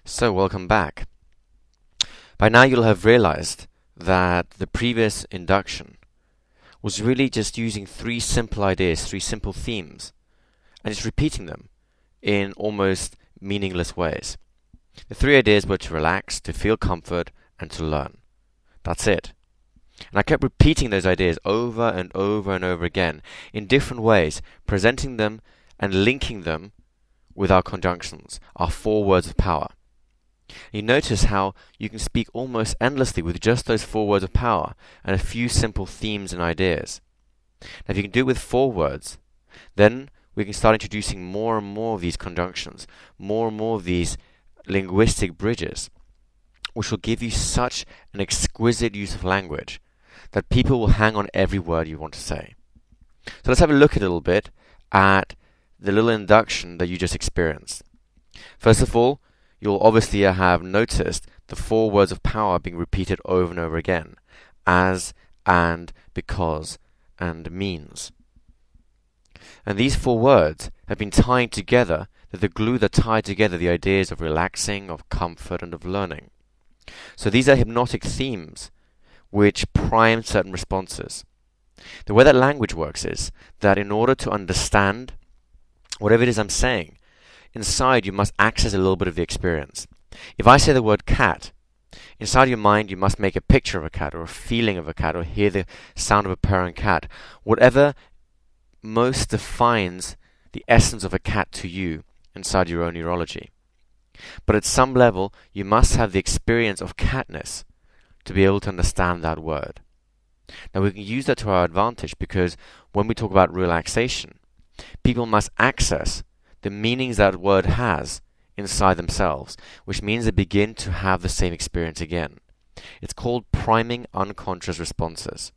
So, welcome back. By now you'll have realized that the previous induction was really just using three simple ideas, three simple themes, and just repeating them in almost meaningless ways. The three ideas were to relax, to feel comfort, and to learn. That's it. And I kept repeating those ideas over and over and over again in different ways, presenting them and linking them with our conjunctions, our four words of power. You notice how you can speak almost endlessly with just those four words of power and a few simple themes and ideas. Now, if you can do it with four words, then we can start introducing more and more of these conjunctions, more and more of these linguistic bridges, which will give you such an exquisite use of language that people will hang on every word you want to say. So let's have a look a little bit at the little induction that you just experienced. First of all, you'll obviously have noticed the four words of power being repeated over and over again: as, and, because, and means. And these four words have been tying together, they're the glue that tie together the ideas of relaxing, of comfort, and of learning. So these are hypnotic themes which prime certain responses. The way that language works is that in order to understand whatever it is I'm saying, inside you must access a little bit of the experience. If I say the word cat, inside your mind you must make a picture of a cat or a feeling of a cat or hear the sound of a purring cat. Whatever most defines the essence of a cat to you inside your own neurology. But at some level you must have the experience of catness to be able to understand that word. Now we can use that to our advantage because when we talk about relaxation, people must access the meanings that word has inside themselves, which means they begin to have the same experience again. It's called priming unconscious responses.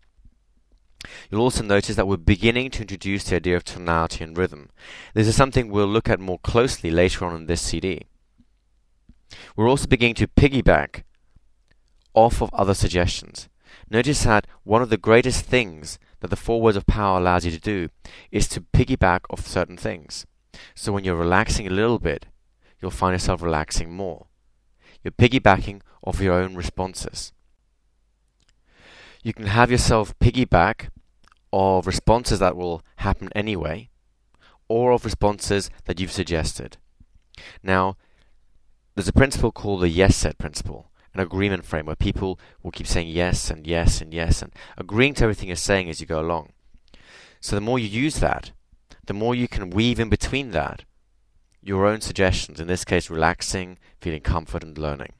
You'll also notice that we're beginning to introduce the idea of tonality and rhythm. This is something we'll look at more closely later on in this CD. We're also beginning to piggyback off of other suggestions. Notice that one of the greatest things that the four words of power allows you to do is to piggyback off certain things. So when you're relaxing a little bit, you'll find yourself relaxing more. You're piggybacking off your own responses. You can have yourself piggyback of responses that will happen anyway, or of responses that you've suggested. Now, there's a principle called the yes set principle, an agreement frame where people will keep saying yes and yes and yes and agreeing to everything you're saying as you go along. So the more you use that, the more you can weave in between that your own suggestions, in this case relaxing, feeling comfort, and learning.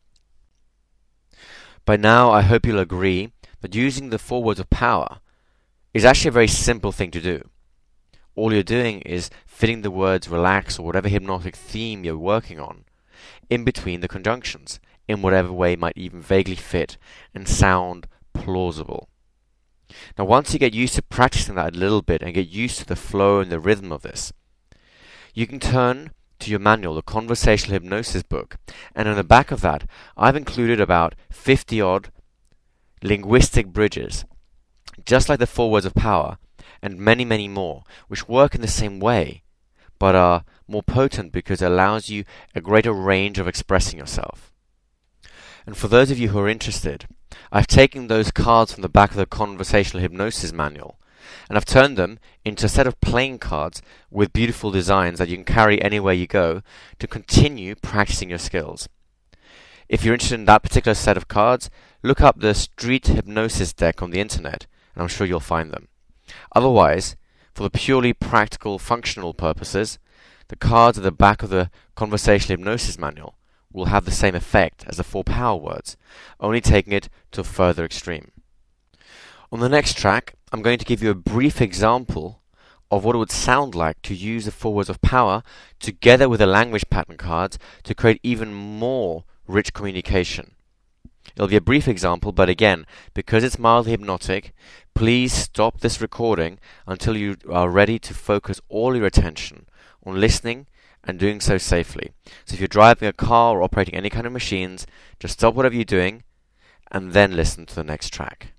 By now, I hope you'll agree that using the four words of power is actually a very simple thing to do. All you're doing is fitting the words relax or whatever hypnotic theme you're working on in between the conjunctions, in whatever way might even vaguely fit and sound plausible. Now, once you get used to practicing that a little bit and get used to the flow and the rhythm of this, you can turn to your manual, the Conversational Hypnosis book, and on the back of that, I've included about 50-odd linguistic bridges, just like the four words of power, and many, many more, which work in the same way, but are more potent because it allows you a greater range of expressing yourself. And for those of you who are interested, I've taken those cards from the back of the Conversational Hypnosis manual, and I've turned them into a set of playing cards with beautiful designs that you can carry anywhere you go to continue practicing your skills. If you're interested in that particular set of cards, look up the Street Hypnosis deck on the internet, and I'm sure you'll find them. Otherwise, for the purely practical, functional purposes, the cards at the back of the Conversational Hypnosis manual will have the same effect as the four power words, only taking it to a further extreme. On the next track, I'm going to give you a brief example of what it would sound like to use the four words of power together with the language pattern cards to create even more rich communication. It'll be a brief example, but again, because it's mildly hypnotic, please stop this recording until you are ready to focus all your attention on listening and doing so safely. So if you're driving a car or operating any kind of machines, just stop whatever you're doing and then listen to the next track.